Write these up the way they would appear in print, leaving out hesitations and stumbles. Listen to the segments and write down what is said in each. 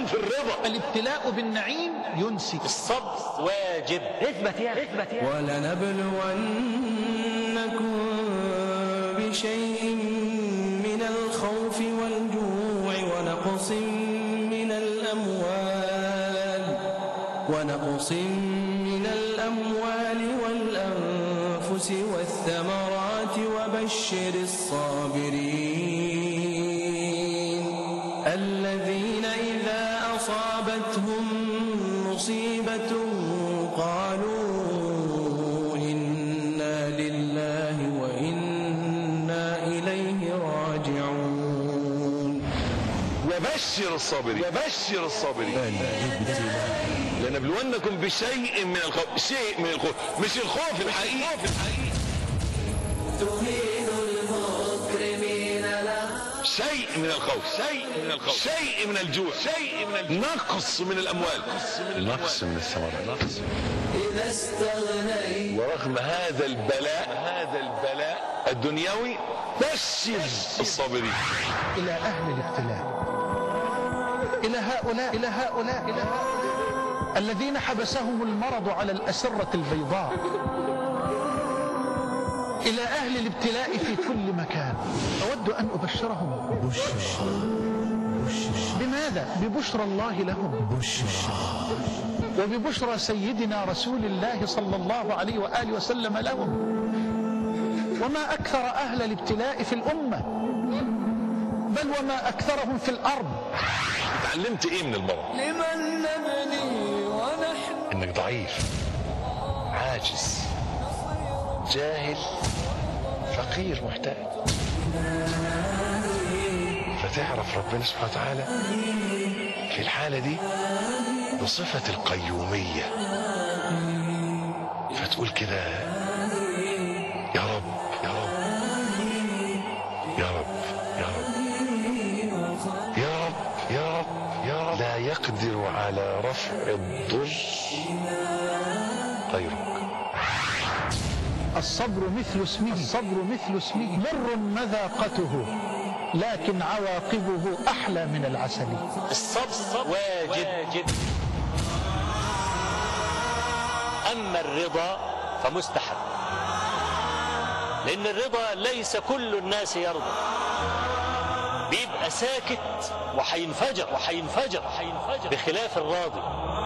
في الرضا. الابتلاء بالنعيم ينسي. الصبر واجب. اثبت يا ولنبلونكم بشيء من الخوف والجوع ونقص من الأموال والأنفس والثمرات وبشر الصابرين الذين إذا أصابتهم مصيبة قالوا إنا لله وإنا إليه راجعون. وبشر الصابرين لنبلونكم بشيء من الخوف. شيء من الخوف، مش الخوف الحقيقي. تهين المكرمين له شيء من الخوف، شيء من الجوع، نقص من الأموال، نقص من الثمرات. إذا استغنيت. ورغم هذا البلاء الدنيوي بشر الصابرين. إلى أهل الابتلاء، إلى هؤلاء الذين حبسهم المرض على الأسرة البيضاء، إلى أهل الابتلاء في كل مكان، أود أن أبشرهم بماذا؟ ببشرى الله لهم، وببشرى سيدنا رسول الله صلى الله عليه وآله وسلم لهم. وما أكثر أهل الابتلاء في الأمة، بل وما أكثرهم في الأرض. اتعلمت ايه من المرض؟ لمن نبني ونحن انك ضعيف، عاجز، جاهل، فقير، محتاج. فتعرف ربنا سبحانه وتعالى في الحالة دي بصفة القيومية، فتقول كده يا رب يا رب يا رب يا رب يا رب يا رب يا رب. لا يقدر على رفع الضر غيرك. الصبر مثل اسمه، مر مذاقته لكن عواقبه أحلى من العسل. الصبر واجب. أما الرضا فمستحب، لأن الرضا ليس كل الناس يرضى، بيبقى ساكت وحينفجر بخلاف الراضي.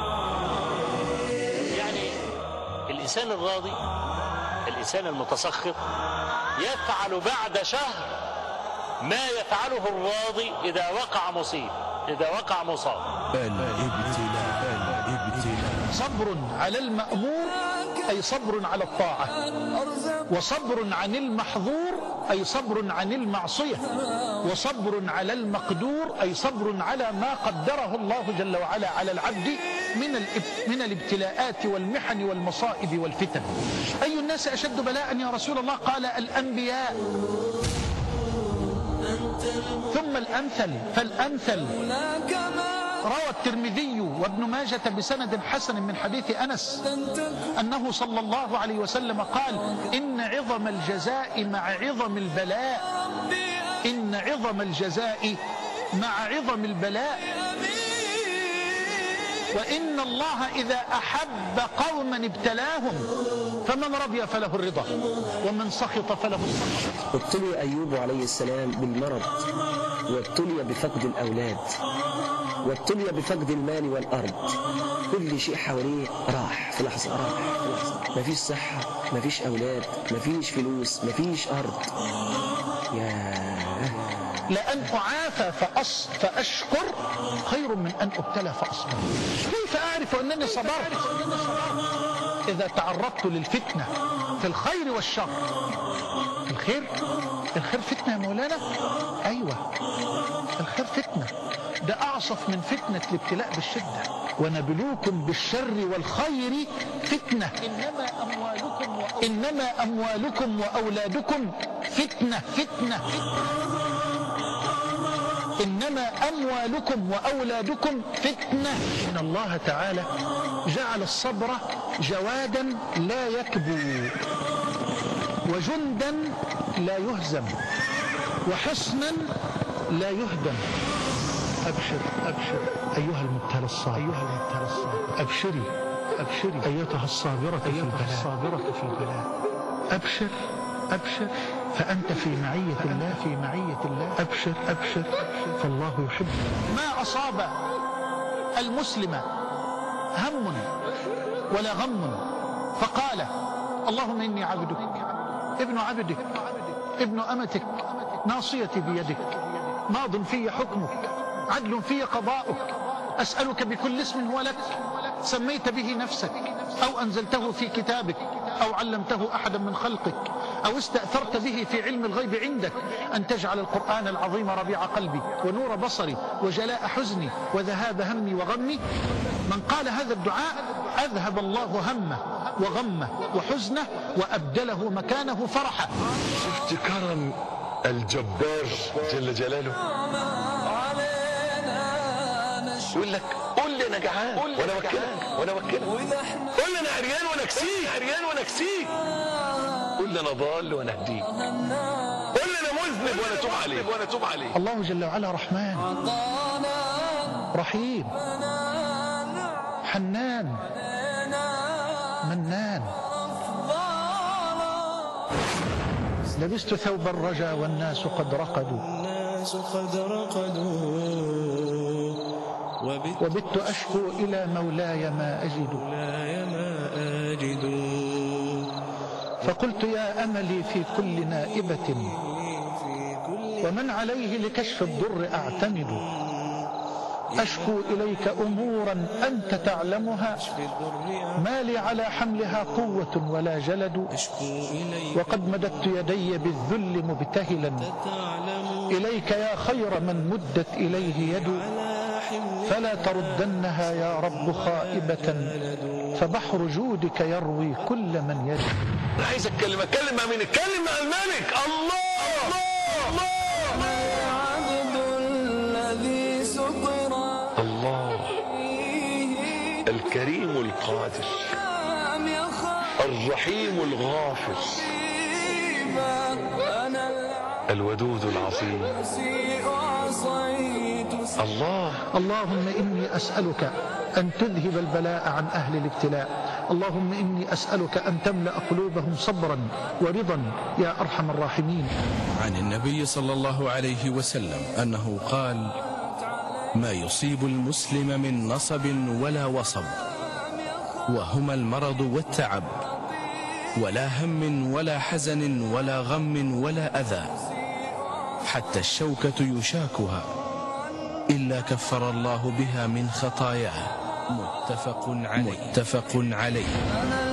يعني الإنسان الراضي، الإنسان المتسخط، يفعل بعد شهر ما يفعله الراضي إذا وقع مصاب. الابتلاء. صبر على المأمور أي صبر على الطاعة، وصبر عن المحظور أي صبر عن المعصية، وصبر على المقدور أي صبر على ما قدره الله جل وعلا على العبد من الابتلاءات والمحن والمصائب والفتن. أي الناس أشد بلاء يا رسول الله؟ قال الأنبياء، ثم الأمثل فالأمثل. روى الترمذي وابن ماجة بسند حسن من حديث أنس أنه صلى الله عليه وسلم قال: إن عظم الجزاء مع عظم البلاء، إن عظم الجزاء مع عظم البلاء، وإن الله إذا أحب قوما ابتلاهم، فمن رضي فله الرضا ومن سخط فله السخط. ابتلي أيوب عليه السلام بالمرض، وابتلي بفقد الأولاد، وابتلي بفقد المال والأرض. كل شيء حواليه راح في لحظة، مفيش صحة، مفيش أولاد، مفيش فلوس، مفيش أرض. لأن أعافى فأشكر خير من أن أبتلى فأصبر. كيف أعرف أنني صبرت؟ إذا تعرضت للفتنة في الخير والشر. الخير فتنة يا مولانا؟ أيوة، الخير فتنة، ده أعصف من فتنة الابتلاء بالشدة. ونبلوكم بالشر والخير فتنة، إنما أموالكم وأولادكم فتنة. إنما أموالكم وأولادكم فتنة. إن الله تعالى جعل الصبر جوادا لا يكبو، وجندا لا يهزم، وحصنا لا يهدم. أبشر أيها المبتلى الصابر أبشري أيتها الصابرة في البلاء أبشر فأنت في معية الله أبشر فالله يحبك. ما أصاب المسلم هم ولا غم فقال اللهم إني عبدك ابن عبدك ابن أمتك ناصيتي بيدك ماض في حكمك عدل في قضاؤك أسألك بكل اسم هو لك سميت به نفسك أو أنزلته في كتابك أو علمته أحدا من خلقك أو استأثرت به في علم الغيب عندك أن تجعل القرآن العظيم ربيع قلبي ونور بصري وجلاء حزني وذهاب همي وغمي. من قال هذا الدعاء أذهب الله همه وغمه وحزنه وأبدله مكانه فرحا. شفت كرم الجبار جل جلاله؟ يقول لك قول لي انا جعان وانا وكلك قول لي انا عريان وانا اكسيك قول لي انا ضال وانا اهديك قول لي انا مذنب وانا اتوب عليك. الله جل وعلا رحمن رحيم حنان منان. لبست ثوب الرجا والناس قد رقدوا وبت أشكو إلى مولاي ما أجد فقلت يا أملي في كل نائبة ومن عليه لكشف الضر أعتمد أشكو إليك أمورا أنت تعلمها ما لي على حملها قوة ولا جلد وقد مددت يدي بالذل مبتهلا إليك يا خير من مدت إليه يد فلا تردنها يا رب خائبة فبحر جودك يروي كل من يجد. أنا عايز أتكلم مع مين؟ أتكلم مع الملك الله. الله الكريم القادر الرحيم الغافر الودود العظيم الله. اللهم إني أسألك أن تذهب البلاء عن أهل الابتلاء. اللهم إني أسألك أن تملأ قلوبهم صبرا ورضا يا أرحم الراحمين. عن النبي صلى الله عليه وسلم أنه قال ما يصيب المسلم من نصب ولا وصب وهما المرض والتعب ولا هم ولا حزن ولا غم ولا أذى حتى الشوكة يشاكها إلا كفر الله بها من خطاياه. متفق عليه.